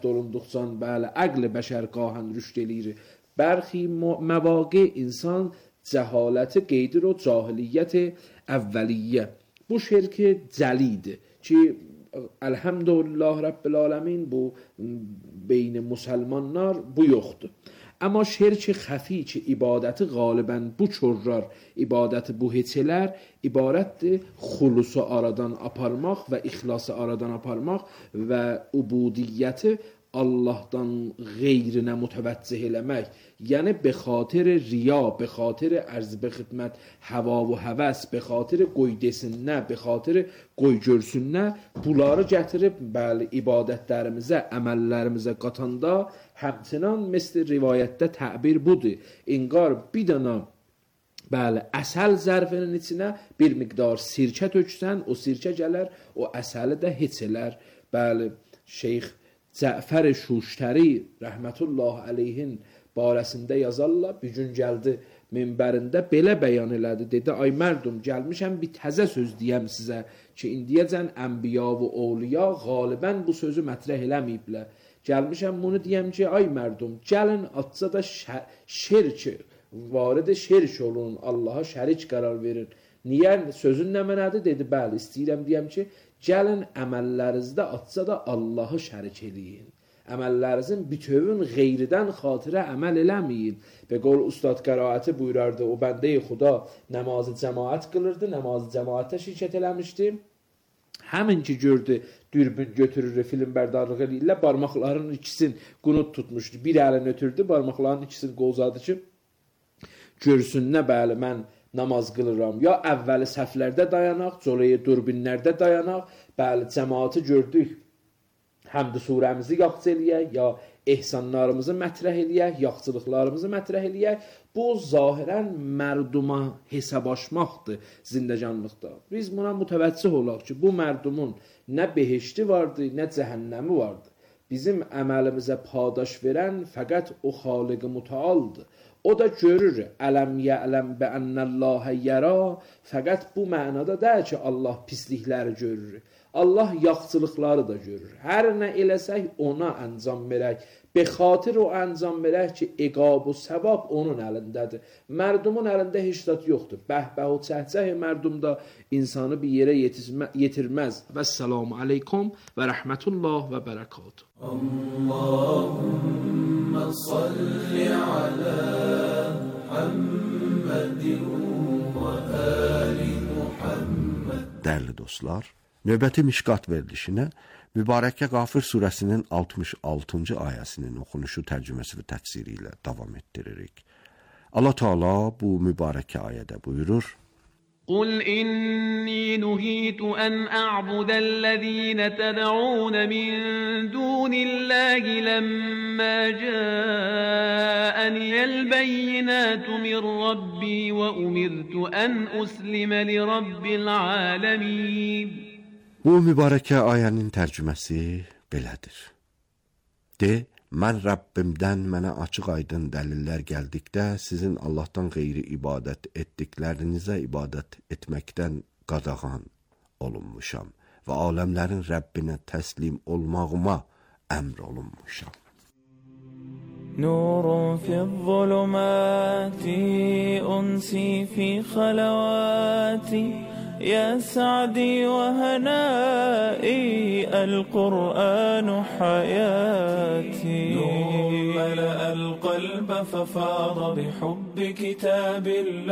olunduqca bəli əql bəşər qahan rüşd eləyir. Bərxi məvaqe insan cəhaləti qeydir o cahiliyyət əvvəliyyə. Bu şirk cəlidir ki elhamdülillah Rabbil aləmin bu beyn müsəlmanlar bu yoxdur. Amma şirk xəfi ki ibadəti qalibən bu çorrar, ibadəti bu heçələr ibarətdir xulusu aradan aparmaq və ixlası aradan aparmaq və ubudiyyəti Allah'tan qeyrinə mütəvəccih eləmək. Yəni be xatir riya, be xatir ərz be xidmət, hava və həvəs, be xatir qoy desinə, be xatir qoy görsünə, bunları gətirib bəli ibadətlərimizə, əməllərimizə qatanda həmçinin misli rivayətdə təbir budur. İnqar bir dana bəli əsəl zərfinin içinə bir miqdar sirkə töksən, o sirkə gələr, o əsəli də heç elər. Bəli, Şeyx Cəfər Şuştəri rəhmətullah əleyhin barəsində yazarlar. Bir gün gəldi minbərində belə bəyan elədi. Dedi, ay mərdum, gəlmişəm bir təzə söz deyəm sizə ki, indiyəcən ənbiya və awliya qalibən bu sözü mətrəh eləməyiblər. Gəlmişəm bunu deyəm ki, ay mərdum, gəlin atsa da şirk, varid şirk olun, Allaha şərik qərar verin. Niyə? Sözün nə mənədir? Dedi, bəli, istəyirəm deyəm ki, gəlin əməllərinizdə atsa da Allahı şərik eləyin. Əməllərinizin bütövün qeyridən xatirə əməl eləməyin. Be qol ustad qəraəti buyurardı, o bəndə-i xuda namazı cəmaət qılırdı, namazı cəmaətə şirkət eləmişdi. Həmin ki gördü, dürbün götürür, film bərdarlıq eləyirlər, barmaqlarının ikisini qunut tutmuşdu. Bir əlini ötürdü, barmaqlarının ikisini qovzadı ki, görsün nə bəli, mən namaz qılıram. Ya əvvəli səhvlərdə dayanaq, sonra dürbünlərdə dayanaq, bəli, cəmaatı gördük, həmd surəmizi yaxşı eləyək, ya ehsanlarımızı mətrəh eləyək, yaxçılıqlarımızı mətrəh eləyək. Bu zahirən mərduma hesab açmaqdır zindəcanlıqda. Biz buna mütəvəccih olaq ki, bu mərdumun nə behişti vardı, nə cəhənnəmi vardı. Bizim əməlimizə padaş verən fəqət o Xaliq-i Mütealdır. O da görür, ələm yələm bə ənəlləhə yərə, fəqət bu mənada deyil ki, Allah pislikləri görür. Allah yaxçılıqları da görür. Hər nə eləsək ona əncam verək. Be xatir o əncam verək ki, iqab və səvab onun əlindədir. Mərdumun əlində heç zat yoxdur. Bəhbəh o çəhcəh mərdumda insanı bir yerə yetirməz. Vəssalamu aleykum və rəhmətullah və bərəkatuhu. Allahümme salli alə Muhammedin və ali Muhammed. Dəyərli dostlar, növbəti Mişqat verilişinə Mübarəkə Qafir surəsinin 66-cı ayəsinin oxunuşu, tərcüməsi və təfsiri ilə davam etdiririk. Allah Teala bu mübarəkə ayədə buyurur: قل إني نهيت أن أعبد الذين تدعون من دون الله لما جاءني البينات من ربي وأمرت أن أسلم لرب العالمين. Bu mübarəkə ayənin tərcüməsi belədir. De, mən Rəbbimdən mənə açıq aydın dəlillər gəldikdə sizin Allahdan qeyri ibadət etdiklərinizə ibadət etməkdən qadağan olunmuşam və aləmlərin Rəbbinə təslim olmağıma əmr olunmuşam. نور في الظلمات أنسي في خلواتي يا سعدي وهنائي القرآن حياتي. نور ملأ القلب ففاض بحب كتاب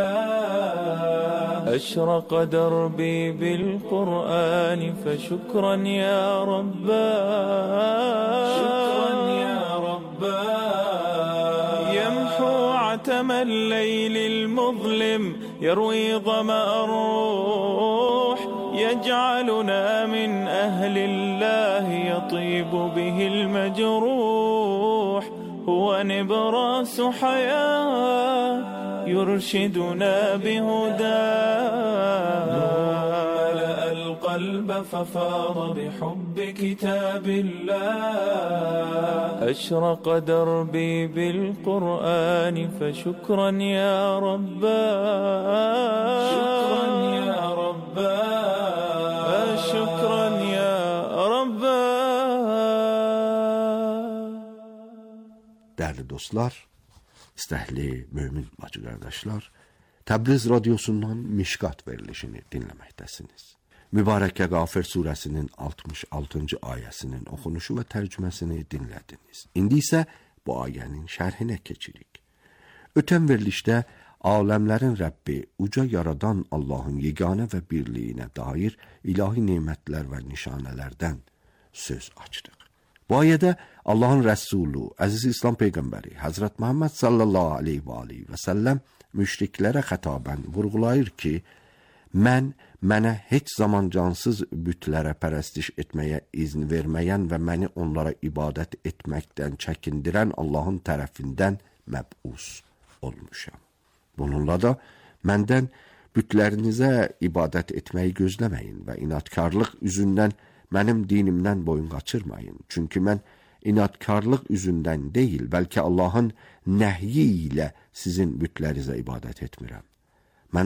الله أشرق دربي بالقرآن فشكرا يا رباه. شكرا يا رباه. يمحو عتم الليل المظلم يروي ظمأ الروح يجعلنا من أهل الله يطيب به المجروح. هو نبراس حياة يرشدنا بهداه. ملأ القلب ففاض بحب كتاب الله أشرق دربي بالقرآن فشكرا يا رباه. شكرا يا رباه. شكرا يا رباه. Değerli dostlar, istəkli mömin bacı qardaşlar, Təbriz radiosundan Mişkat verilişini dinləməkdəsiniz. Mübarəkə Qafir surəsinin 66-cı ayəsinin oxunuşu və tərcüməsini dinlədiniz. İndi isə bu ayənin şərhinə keçirik. Ötən verilişdə aləmlərin Rəbbi, uca yaradan Allahın yeganə və birliyinə dair ilahi nemətlər və nişanələrdən söz açdıq. Bu ayədə Allahın Rəsulu, əziz İslam Peyğəmbəri, Həzrət Muhammed sallallahu aleyhi və səlləm müşriklərə xətabən vurğulayır ki, mənə heç zaman cansız bütlərə pərəstiş etməyə izin verməyən və məni onlara ibadət etməkdən çəkindirən Allahın tərəfindən məbus olmuşam. Bununla da məndən bütlərinizə ibadət etməyi gözləməyin və inatkarlıq üzündən mənim dinimdən boyun qaçırmayın. Çünki mən inatkarlıq üzündən deyil, bəlkə Allahın nəhyi ilə sizin bütlərinizə ibadət etmirəm. Mən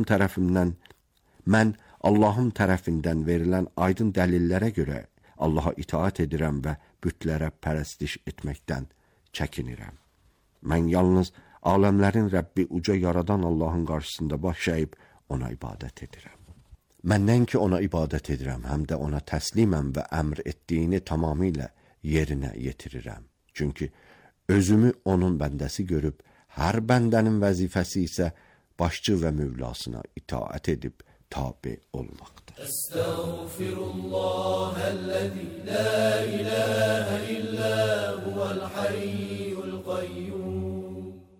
Allahın tərəfindən verilən aydın dəlillərə görə Allaha itaat edirəm və bütlərə pərəstiş etməkdən çəkinirəm. Mən yalnız aləmlərin Rəbbi, uca yaradan Allahın qarşısında baş əyib ona ibadət edirəm. Məndən ki ona ibadət edirəm, həm də ona təsliməm və əmr etdiyini tamamilə yerinə yetirirəm. Çünki özümü onun bəndəsi görüb, hər bəndənin vəzifəsi isə başçı və mövlasına itaat edib tabi olmaqdır. Estağfirullahəl-ləzi la ilahə illə huvəl-hayyul qayyum.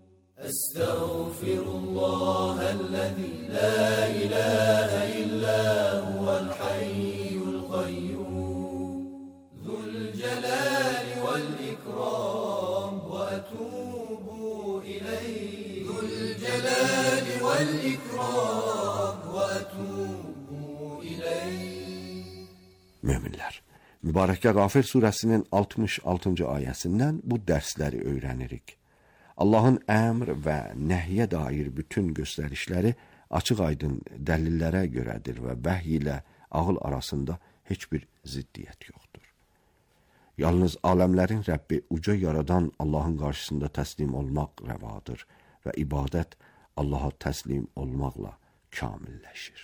Estağfirullahəl-ləzi la ilahə illə huvəl-hayyul qayyum. Zülcəlali vəl-ikram və ətubu iləyh. Zülcəlali vəl-ikram və ətubu iləyh. Möminlər, Mübarəkə Qafir surəsinin 66-cı ayəsindən bu dərsləri öyrənirik. Allahın əmr və nəhyə dair bütün göstərişləri açıq-aydın dəlillərə görədir və vəhy ilə ağıl arasında heç bir ziddiyyət yoxdur. Yalnız aləmlərin Rəbbi, uca yaradan Allahın qarşısında təslim olmaq rəvadır və ibadət Allaha təslim olmaqla kamilləşir.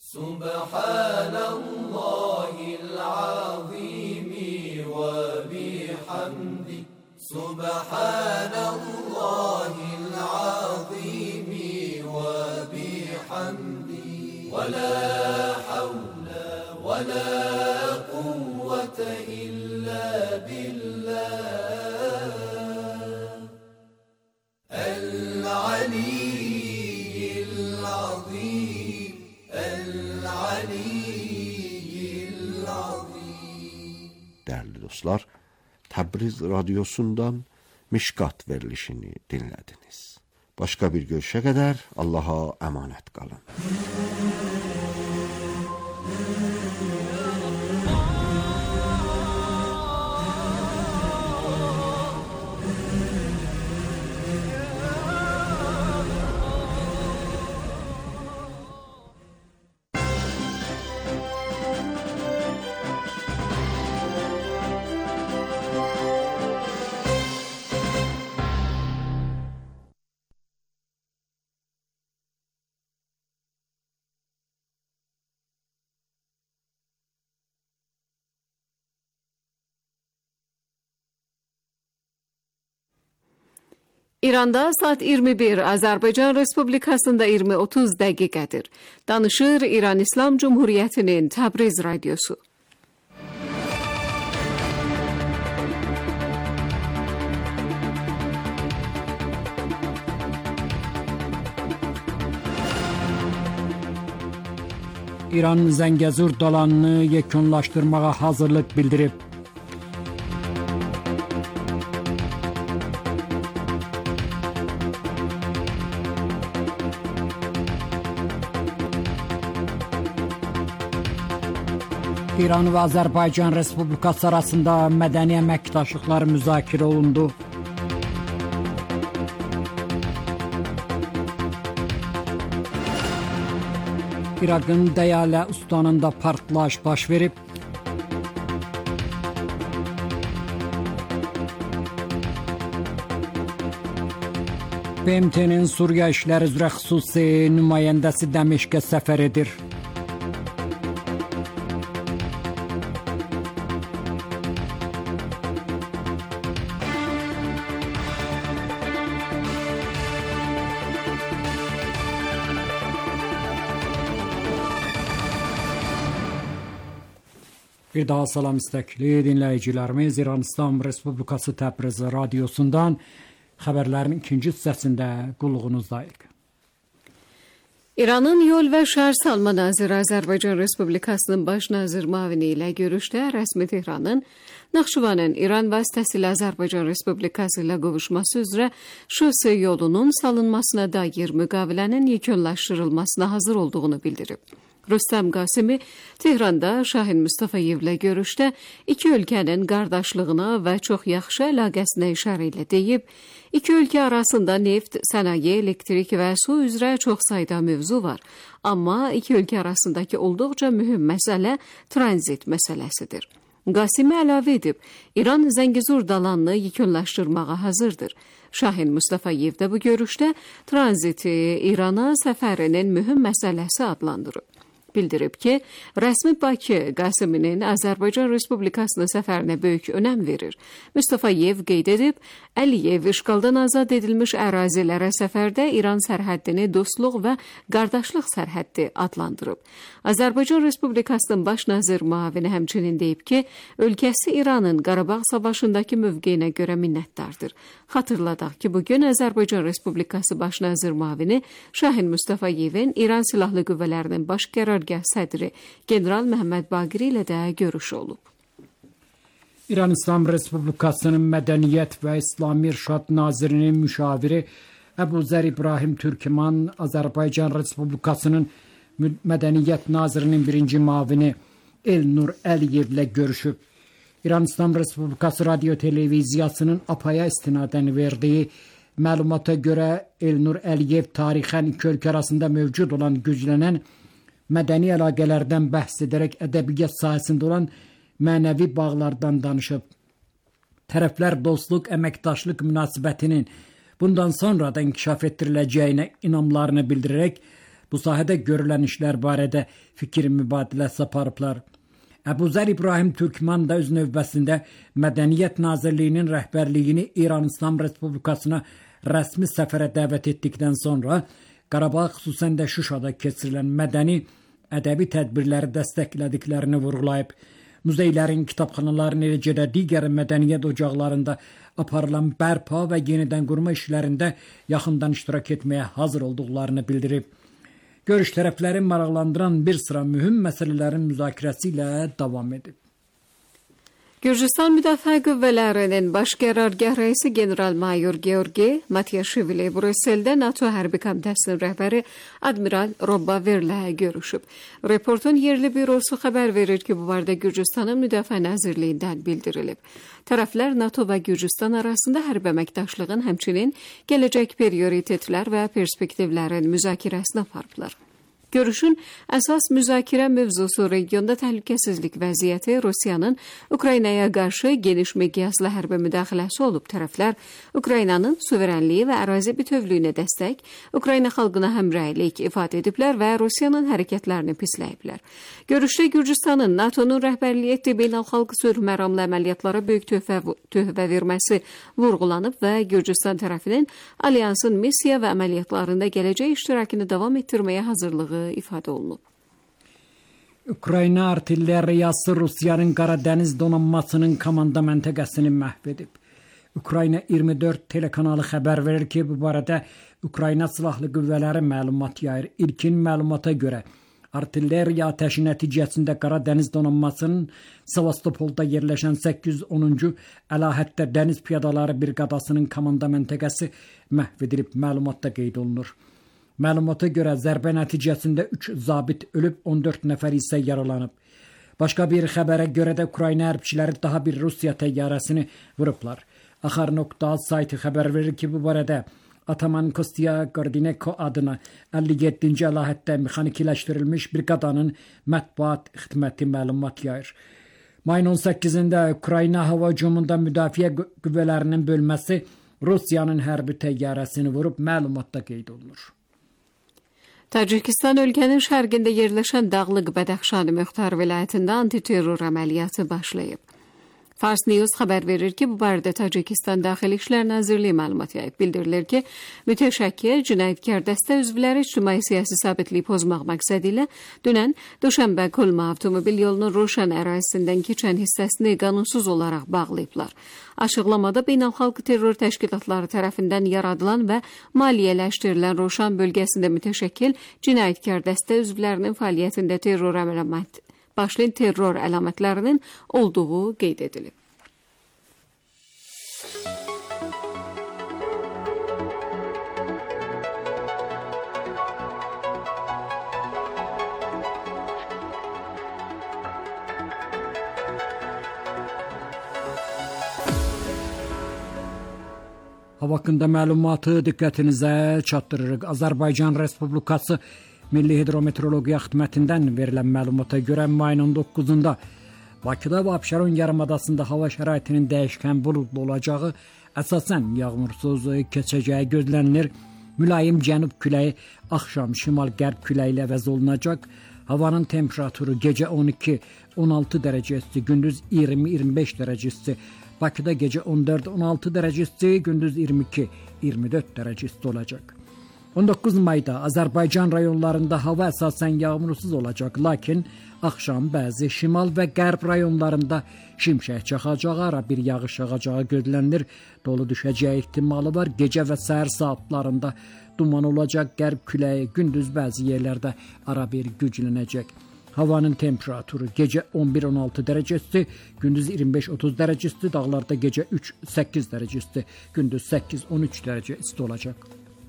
Subhanallahil azimi və bihamdi. Subhanallahil azimi və bihamdi. Və la havlə və la quvvətə illə billah. El-aliyyil azim. El-aliyyil azim. Değerli dostlar, Təbriz radiosundan Mişkat verilişini dinlədiniz. Başqa bir görüşə qədər Allaha əmanət qalın. İranda saat 21, Azərbaycan Respublikasında 20:30 dəqiqədir. Danışır İran İslam Cumhuriyyətinin Təbriz radiosu. İran Zəngəzur dolanını yekunlaşdırmağa hazırlıq bildirib. İran və Azərbaycan Respublikası arasında mədəni əməkdaşlıqlar müzakirə olundu. İraqın Dəyalə ustanında partlayış baş verib. BMT-nin Suriya işləri üzrə xüsusi nümayəndəsi Dəməşqə səfər edir. Bir daha salam istekli dinləyicilərimiz, İran İslam Respublikası Təbriz radiosundan xəbərlərin ikinci hissəsində qulluğunuzdayıq. İranın Yol və Şəhər Salma naziri Azərbaycan Respublikasının baş nazir müavini ilə görüşdə rəsmi Tehranın Naxçıvanın İran vasitəsilə Azərbaycan Respublikası ilə qovuşması üzrə şose yolunun salınmasına dair müqavilənin yekunlaşdırılmasına hazır olduğunu bildirib. Rüstəm Qasimi Tehranda Şahin Mustafayevlə görüşdə iki ölkənin qardaşlığına və çox yaxşı əlaqəsinə işarə ilə deyib, iki ölkə arasında neft, sənaye, elektrik və su üzrə çox sayda mövzu var. Amma iki ölkə arasındakı olduqca mühüm məsələ tranzit məsələsidir. Qasimi əlavə edib, İran Zəngizur dalanını yekunlaşdırmağa hazırdır. Şahin Mustafayev də bu görüşdə tranziti İrana səfərinin mühüm məsələsi adlandırıb. Bildirib ki, rəsmi Bakı Qasiminin Azərbaycan Respublikasının səfərinə böyük önəm verir. Mustafayev qeyd edib, Əliyev işğaldan azad edilmiş ərazilərə səfərdə İran sərhəddini dostluq və qardaşlıq sərhəddi adlandırıb. Azərbaycan Respublikasının baş nazir müavini həmçinin deyib ki, ölkəsi İranın Qarabağ savaşındakı mövqeyinə görə minnətdardır. Xatırladaq ki, bugün Azərbaycan Respublikası baş nazir müavini Şahin Mustafayevin İran Silahlı Qüvvələrinin baş qərargah sədri General Məhəmməd Baqiri ilə də görüşü olub. İran İslam Respublikasının Mədəniyyət və İslami İrşad Nazirinin müşaviri Əbu Zər İbrahim Türkman Azərbaycan Respublikasının Mədəniyyət Nazirinin birinci müavini Elnur Əliyevlə görüşüb. İran İslam Respublikası Radio Televiziyasının APA'ya istinadən verdiyi məlumata görə Elnur Əliyev tarixən iki ölkə arasında mövcud olan güclənən mədəni əlaqələrdən bəhs edərək ədəbiyyat sahəsində olan mənəvi bağlardan danışıb. Tərəflər dostluq, əməkdaşlıq münasibətinin bundan sonra da inkişaf etdiriləcəyinə inamlarını bildirərək bu sahədə görülən işlər barədə fikir mübadiləsi aparıblar. Əbu Zər İbrahim Türkman da öz növbəsində Mədəniyyət Nazirliyinin rəhbərliyini İran İslam Respublikasına rəsmi səfərə dəvət etdikdən sonra Qarabağ, xüsusən də Şuşada keçirilən mədəni, ədəbi tədbirləri dəstəklədiklərini vurğulayıb. Muzeylərin, kitabxanaların, eləcə də digər mədəniyyət ocaqlarında aparılan bərpa və yenidən qurma işlərində yaxından iştirak etməyə hazır olduqlarını bildirib. Görüş tərəflərin maraqlandıran bir sıra mühüm məsələlərin müzakirəsi ilə davam edib. Gürcistan Müdafiə Qüvvələrinin baş qərargah rəisi general-mayor Georgi Matyashvili Brüsseldə NATO hərbi komitəsinin rəhbəri admiral Robbaverlə görüşüb. Reportun yerli bürosu xəbər verir ki, bu barədə Gürcistanın Müdafiə Nazirliyindən bildirilib. Tərəflər NATO və Gürcistan arasında hərbi əməkdaşlığın həmçinin gələcək prioritetlər və perspektivlərin müzakirəsini aparıblar. Görüşün əsas müzakirə mövzusu regionda təhlükəsizlik vəziyyəti, Rusiyanın Ukraynaya qarşı geniş miqyaslı hərbi müdaxiləsi olub. Tərəflər Ukraynanın suverenliyi və ərazi bütövlüyünə dəstək, Ukrayna xalqına həmrəylik ifadə ediblər və Rusiyanın hərəkətlərini pisləyiblər. Görüşdə Gürcistanın NATO-nun rəhbərliyi etdiyi beynəlxalq sülh məramlı əməliyyatlara böyük töhfə verməsi vurğulanıb və Gürcistan tərəfinin alyansın missiya və əməliyyatlarında gələcək iştirakını davam etdirməyə hazırlığı ifadə olunub. Ukrayna artilleriyası Rusiyanın Qaradəniz donanmasının komanda məntəqəsini məhv edib. Ukrayna 24 telekanalı xəbər verir ki, bu barədə Ukrayna Silahlı Qüvvələri məlumat yayır. İlkin məlumata görə artilleriya atəşi nəticəsində Qaradəniz donanmasının Sevastopolda yerləşən 810-cu əlahətdə dəniz piyadaları briqadasının komanda məntəqəsi məhv edilib, məlumatda qeyd olunur. Məlumata görə zərbə nəticəsində 3 zabit ölüb, 14 nəfər isə yaralanıb. Başqa bir xəbərə görə də Ukrayna hərbçiləri daha bir Rusiya təyyarəsini vurublar. Axar.az sayti xəbər verir ki, bu barədə Ataman Kostiya Gordineko adına 57-ci əlahətdə mexanikiləşdirilmiş briqadanın mətbuat xidməti məlumat yayır. Mayın 18-də Ukrayna hava hücumunda müdafiə qüvvələrinin bölməsi Rusiyanın hərbi təyyarəsini vurub, məlumatda qeyd olunur. Tacikistan ölkənin şərqində yerləşən Dağlıq Bədəxşan Muxtar vilayətində antiterror əməliyyatı başlayıb. Fars News xəbər verir ki, bu barədə Tacikistan Daxili İşlər Nazirliyi məlumat yayıb. Bildirilir ki, mütəşəkkil cinayətkar dəstə üzvləri ictimai-siyasi sabitliyi pozmaq məqsədi ilə dünən Duşanbə Kulma avtomobil yolunun Roşan ərazisindən keçən hissəsini qanunsuz olaraq bağlayıblar. Açıqlamada beynəlxalq terror təşkilatları tərəfindən yaradılan və maliyyələşdirilən Roşan bölgəsində mütəşəkkil cinayətkar dəstə üzvlərinin fəaliyyətində başlayan terror əlamətlərinin olduğu qeyd edilib. Hava haqqında məlumatı diqqətinizə çatdırırıq. Azərbaycan Respublikası Milli Hidrometeorologiya Xidmətindən verilən məlumata görə mayın 19-da Bakıda və Abşeron yarımadasında hava şəraitinin dəyişkən buludlu olacağı, əsasən yağmursuz keçəcəyi gözlənilir. Mülayim cənub küləyi axşam şimal-qərb küləyi ilə əvəz olunacaq. Havanın temperaturu gecə 12-16 dərəcə isti, gündüz 20-25 dərəcə isti. Bakıda gecə 14-16 dərəcə isti, gündüz 22-24 dərəcə isti olacaq. 19 mayda Azərbaycan rayonlarında hava əsasən yağmursuz olacaq, lakin axşam bəzi şimal və qərb rayonlarında şimşək çaxacağı, ara bir yağış yağacağı gözlənilir. Dolu düşəcəyi ehtimalı var. Gecə və səhər saatlarında duman olacaq, qərb küləyi, gündüz bəzi yerlərdə ara bir güclənəcək. Havanın temperaturu gecə 11-16 dərəcə isti, gündüz 25-30 dərəcə isti, dağlarda gecə 3-8 dərəcə isti, gündüz 8-13 dərəcə isti olacaq.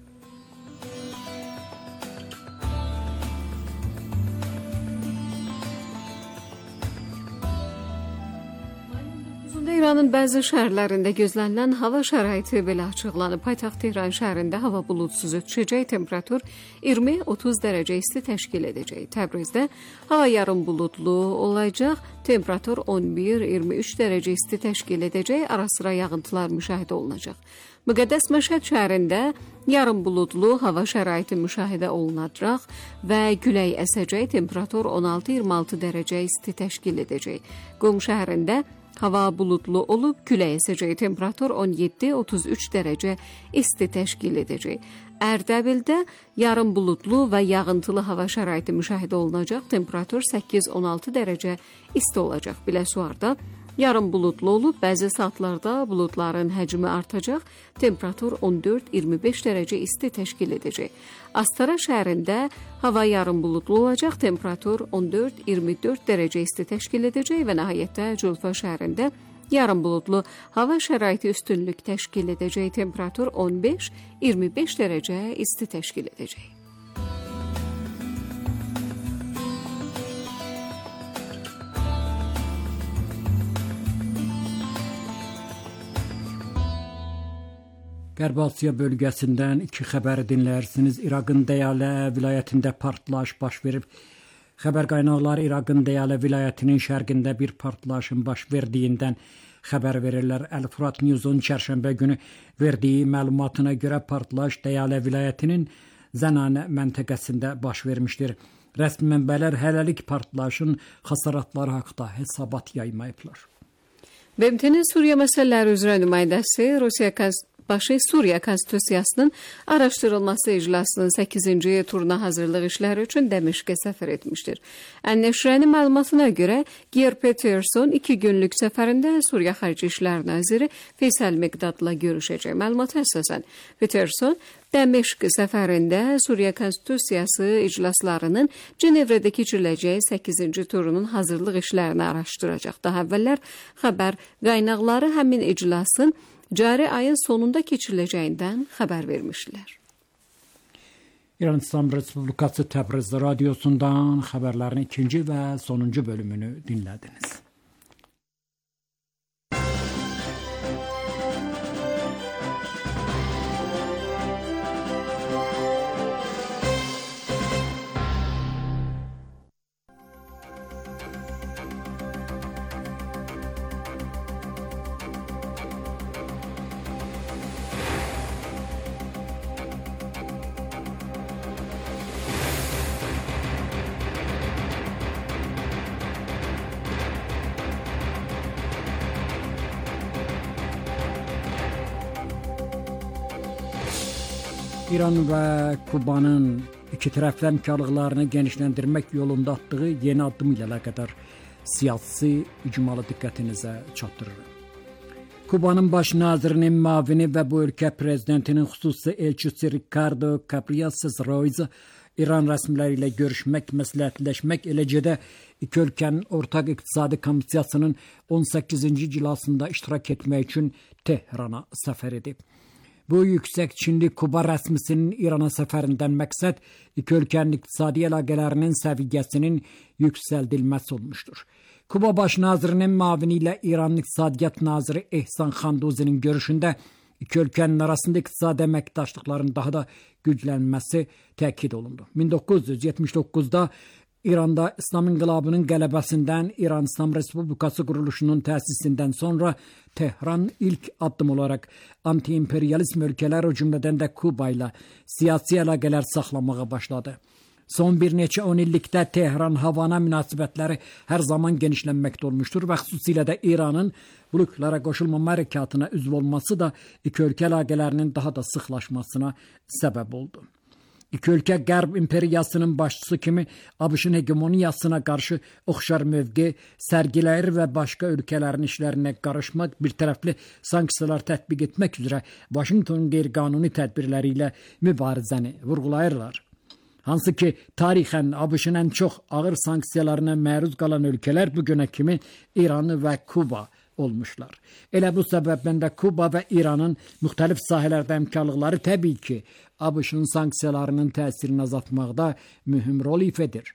İranın bəzi şəhərlərində gözlənilən hava şəraiti belə açıqlanıb. Paytaxt Tehran şəhərində hava buludsuz ötüşəcək, temperatur 20-30 dərəcə isti təşkil edəcək. Təbrizdə hava yarım buludlu olacaq, temperatur 11-23 dərəcə isti təşkil edəcək, ara-sıra yağıntılar müşahidə olunacaq. Müqəddəs Məşhəd şəhərində yarım buludlu hava şəraiti müşahidə olunacaq və külək əsəcək, temperatur 16-26 dərəcə isti təşkil edəcək. Qum şəhərində hava buludlu olub, külək əsəcək, temperatur 17-33 dərəcə isti təşkil edəcək. Ərdəbildə yarım buludlu və yağıntılı hava şəraiti müşahidə olunacaq, temperatur 8-16 dərəcə isti olacaq. Biləsuvarda yarım buludlu olub, bəzi saatlarda buludların həcmi artacaq, temperatur 14-25 dərəcə isti təşkil edəcək. Astara şəhərində hava yarım buludlu olacaq, temperatur 14-24 dərəcə isti təşkil edəcək və nəhayətdə Culfa şəhərində yarım buludlu hava şəraiti üstünlük təşkil edəcək, temperatur 15-25 dərəcə isti təşkil edəcək. Qərbi Asiya bölgəsindən iki xəbəri dinləyirsiniz. İraqın Dəyalə vilayətində partlayış baş verib. Xəbər qaynaqları İraqın Dəyalə vilayətinin şərqində bir partlayışın baş verdiyindən xəbər verirlər. Əl-Furat News-un çərşənbə günü verdiyi məlumatına görə partlayış Dəyalə vilayətinin Zənanə məntəqəsində baş vermişdir. Rəsmi mənbələr hələlik partlayışın xəsarətləri haqqında hesabat yaymayıblar. BMT-nin Suriya məsələləri üzrə nümayəndəsi Suriya Konstitusiyasının araşdırılması iclasının 8-ci turuna hazırlıq işləri üçün Dəməşqə səfər etmişdir. Ən-Nəşrənin məlumatına görə Geir Peterson 2 günlük səfərində Suriya Xarici İşlər Naziri Feysal Miqdadla görüşəcək. Məlumata əsasən Peterson Dəməşq səfərində Suriya Konstitusiyası iclaslarının Cenevrədə keçiriləcəyi 8-ci turunun hazırlıq işlərini araşdıracaq. Daha əvvəllər xəbər qaynaqları həmin iclasın cari ayın sonunda keçiriləcəyindən xəbər vermişlər. İran İslam Respublikası Təbriz radiosundan xəbərlərin ikinci və sonuncu bölümünü dinlədiniz. İran və Kubanın iki tərəfli həmkarlıqlarını genişləndirmək yolunda atdığı yeni addım ilə əlaqədar siyasi icmalı diqqətinizə çatdırırıq. Kubanın baş nazirinin müavini və bu ölkə prezidentinin xüsusi elçisi Ricardo Capriles Ruiz İran rəsmiləri ilə görüşmək, məsləhətləşmək, eləcə də iki ölkənin ortaq iqtisadi komissiyasının 18-ci iclasında iştirak etmək üçün Tehrana səfər edib. Bu yüksək Çinli Kuba rəsmisinin İrana səfərindən məqsəd iki ölkənin iqtisadi əlaqələrinin səviyyəsinin yüksəldilməsi olmuşdur. Kuba baş nazirinin müavini ilə İranın iqtisadiyyat naziri Ehsan Xanduzinin görüşündə iki ölkənin arasında iqtisadi əməkdaşlıqların daha da güclənməsi təkid olundu. 1979-da İranda İslam İnqilabının qələbəsindən İran İslam Respublikası quruluşunun təsisindən sonra Tehran ilk addım olaraq anti-imperializm ölkələr, o cümlədən də Kuba ilə siyasi əlaqələr saxlamağa başladı. Son bir neçə 10 illikdə Tehran-Havana münasibətləri hər zaman genişlənməkdə olmuşdur və xüsusilə də İranın bloklara qoşulmama hərəkatına üzv olması da iki ölkə əlaqələrinin daha da sıxlaşmasına səbəb oldu. İki ölkə Qərb imperiyasının başçısı kimi ABŞ-ın hegemoniyasına qarşı oxşar mövqe sərgiləyir və başqa ölkələrin işlərinə qarışmaq, bir tərəfli sanksiyalar tətbiq etmək üzrə Vaşinqtonun qeyri-qanuni tədbirləri ilə mübarizəni vurğulayırlar. Hansı ki, tarixən ABŞ-ın ən çox ağır sanksiyalarına məruz qalan ölkələr bu günə kimi İran və Kuba olmuşlar. Elə bu səbəbdən də Kuba və İranın müxtəlif sahələrdə həmkarlıqları təbii ki, ABŞ-ın sanksiyalarının təsirini azaltmaqda mühüm rol ifa edir.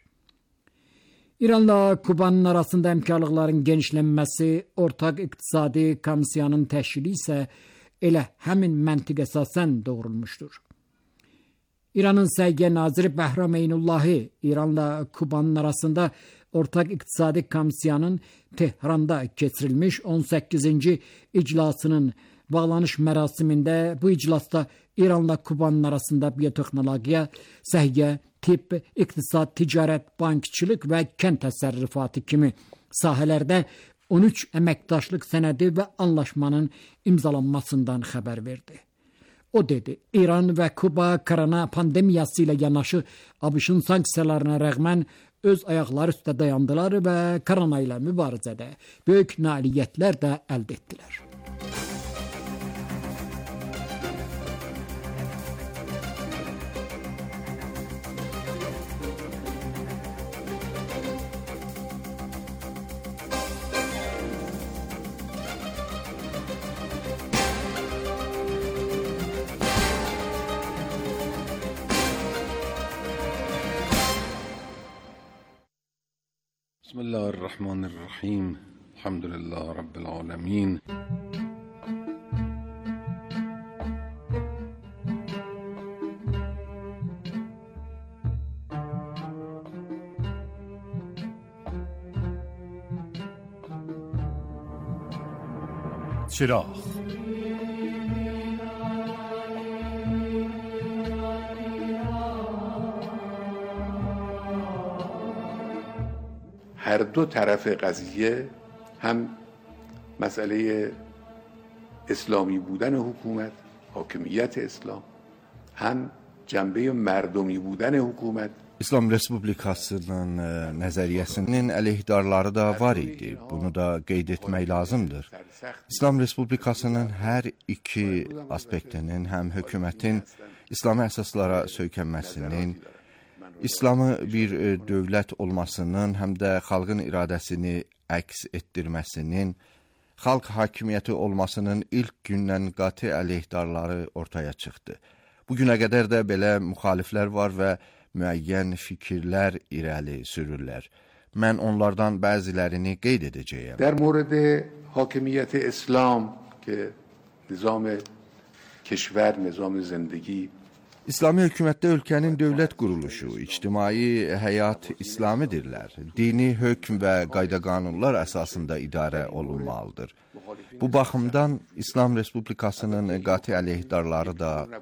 İranla Kubanın arasında həmkarlıqların genişlənməsi, ortaq iqtisadi komissiyanın təşkili isə elə həmin məntiq əsasən doğrulmuşdur. İranın Səhiyyə naziri Bəhram Eynullahi İranla Kubanın arasında ortaq iqtisadi komissiyanın Tehranda keçirilmiş 18-ci iclasının bağlanış mərasimində bu iclasda İranla Kubanın arasında biotexnologiya, səhiyyə, tibb, iqtisad, ticarət, bankçılıq və kənd təsərrüfatı kimi sahələrdə 13 əməkdaşlıq sənədi və anlaşmanın imzalanmasından xəbər verdi. O dedi, İran və Kuba korona pandemiyası ilə yanaşı ABŞ-ın sanksiyalarına rəğmən öz ayaqları üstə dayandılar və korona ilə mübarizədə böyük nailiyyətlər də əldə etdilər. بسم الله الرحمن الرحیم الحمد لله رب العالمین چراغ هر دو طرف قضیه هم مسئله اسلامی بودن حکومت، حاکمیت اسلام، هم جنبه مردمی بودن حکومت. İslam Respublikasının nəzəriyyəsinin əleyhdarları da var idi. Bunu da qeyd etmək lazımdır. İslam Respublikasının hər iki aspektinin, həm hökumətin İslami əsaslara söykənməsinin, İslamı bir dövlət olmasının, həm də xalqın iradəsini əks etdirməsinin, xalq hakimiyyəti olmasının ilk gündən qati əleyhdarları ortaya çıxdı. Bugünə qədər də belə müxaliflər var və müəyyən fikirlər irəli sürürlər. Mən onlardan bəzilərini qeyd edəcəyəm. در مورد حاکمیت اسلام که نظام کشور، نظام زندگی İslami hökumətdə ölkənin dövlət quruluşu, ictimai həyat İslamidirlər. Dini hökm və qayda-qanunlar əsasında idarə olunmalıdır. Bu baxımdan İslam Respublikasının qati əleyhdarları da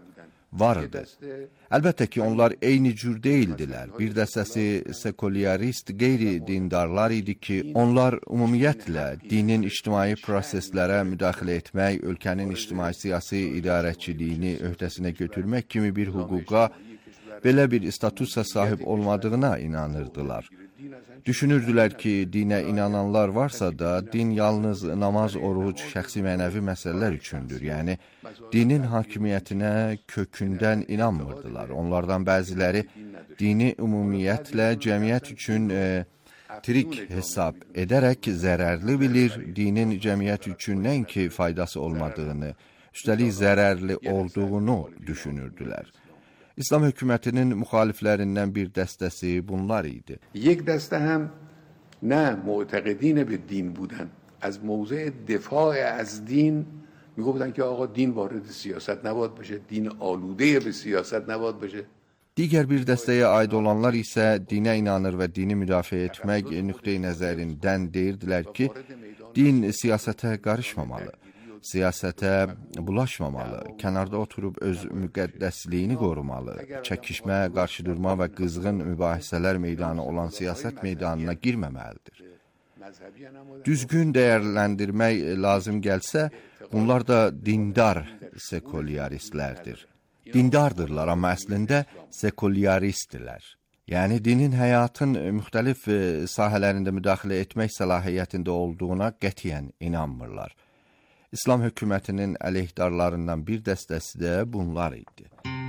var idi. Əlbəttə ki, onlar eyni cür deyildilər. Bir dəstəsi sekulyarist, qeyri-dindarlar idi ki, onlar ümumiyyətlə dinin ictimai proseslərə müdaxilə etmək, ölkənin ictimai-siyasi idarəçiliyini öhdəsinə götürmək kimi bir hüquqa, belə bir statusa sahib olmadığına inanırdılar. Düşünürdülər ki, dinə inananlar varsa da, din yalnız namaz, oruc, şəxsi mənəvi məsələlər üçündür. Yəni, dinin hakimiyyətinə kökündən inanmırdılar. Onlardan bəziləri dini ümumiyyətlə cəmiyyət üçün trik hesab edərək zərərli bilir, dinin cəmiyyət üçün nəinki faydası olmadığını, üstəlik zərərli olduğunu düşünürdülər. İslam hökumətinin müxaliflərindən bir dəstəsi bunlar idi. یک دسته هم نه معتقدین به دین بودن، از موضع دفاع از دین میگفتن که آقا دین وارد سیاست نباید بشه، دین آلوده به سیاست نباید بشه. Digər bir dəstəyə aid olanlar isə dinə inanır və dini müdafiə etmək nöqteyi nəzərindən deyirdilər ki, din siyasətə qarışmamalı. Siyasətə bulaşmamalı, kənarda oturub öz müqəddəsliyini qorumalı, çəkişmə, qarşıdurma və qızğın mübahisələr meydanı olan siyasət meydanına girməməlidir. Düzgün dəyərləndirmək lazım gəlsə, bunlar da dindar sekulyaristlərdir. Dindardırlar, amma əslində sekulyaristdirlər. Yəni, dinin həyatın müxtəlif sahələrində müdaxilə etmək səlahiyyətində olduğuna qətiyyən inanmırlar. İslam hökumətinin əleyhdarlarından bir dəstəsi də bunlar idi.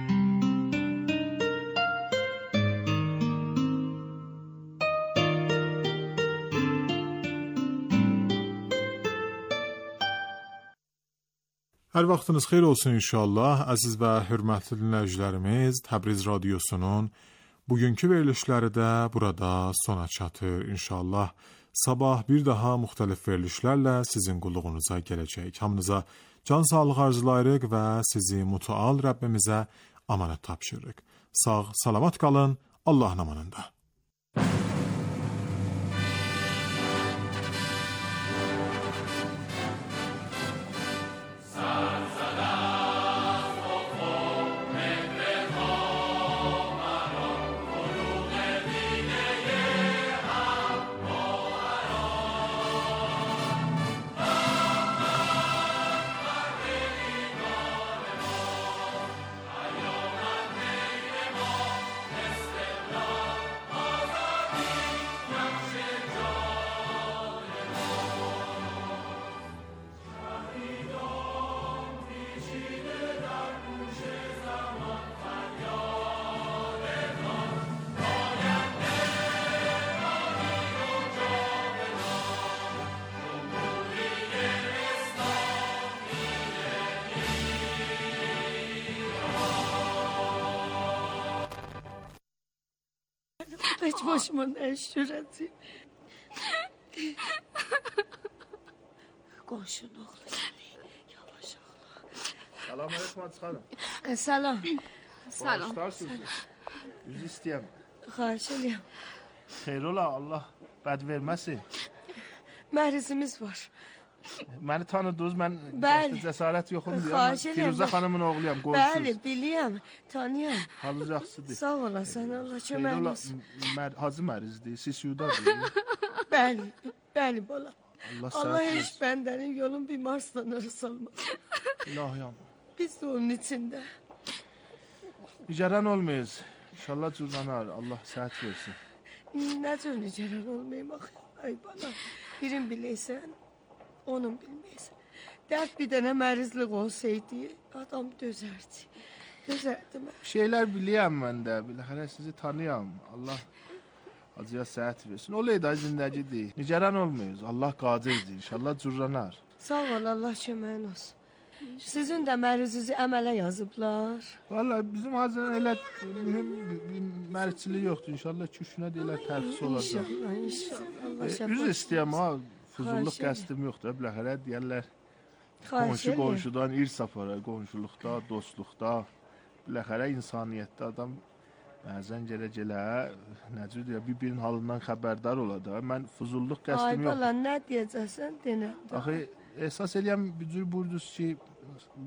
Hər vaxtınız xeyir olsun inşallah. Əziz və hörmətli dinləyicilərimiz, Təbriz radiosunun bugünkü verilişləri də burada sona çatır inşallah. Sabah bir daha müxtəlif verilişlərlə sizin qulluğunuza gələcək. Hamınıza can sağlığı arzulayırıq və sizi mütəal Rəbbimizə amanət tapşırırıq. Sağ, salamat qalın, Allahın amanında. Hiç başımın eşşüreti. Komşun oğlu seni. Yavaş oğlu. Salam aleyküm Hatice Hanım. Salam. Salam. Bağışlarsınız. Yüz istəyəm. Xahiş edirəm. Xeyr ola, Allah bəd verməsin. Məhrizimiz var. Məni tanıdınız, mən Bəli. cəsarət yoxum deyəm. Xahiş edirəm. Firuzə xanımın oğluyam, Bəli, qonşusuz. biliyəm, tanıyam. Halınız yaxşıdır. Sağ olasın, Allah Xeyr kömək ola, olsun. Hacı mərizdir, siz Sudadır. Bəli, bəli bala. Allah Allah səhət hiç versin. bendenin yolun bir marslanları salmaz. İlahiyam. Biz de onun içinde. Nigaran olmayız. İnşallah cürlanar, Allah səhət versin. Ne tür niceler olmayayım axı. Ay bana. Birin bileysen, onun bilmeysen. Dert bir dənə mərizlik olsaydı, adam dözərdi. Dözərdi mən. Şeylər biliyəm mən də, biləxərə sizi tanıyam. Allah acıya səhət versin. Olaydı zindəgidir. Nigaran olmayız. Allah qadirdir. İnşallah cürlanar. Sağ ol, Allah köməyin olsun. Sizin də məruzinizi əmələ yazıblar. Vallahi bizim Hacı'nın elə mühüm bir mərçiliyi yoxdur. İnşallah ki, üçünə də elə tərfisi olacaq. İnşallah, inşallah. Allah Üz şəfa. istəyəm ha, fuzulluq Xahiş qəsdim yoxdur. Biləxərə deyərlər, Xahiş qonşu edirəm. qonşudan irs aparar, qonşuluqda, dostluqda. Biləxərə insaniyyətdə adam bəzən gələ-gələ, necə deyək, bir-birinin halından xəbərdar olada. Mən fuzulluq Ay qəsdim yoxdur. bala, nə deyəcəksən, denə. Axı, ehsas eləyəm, bir cür burduz ki,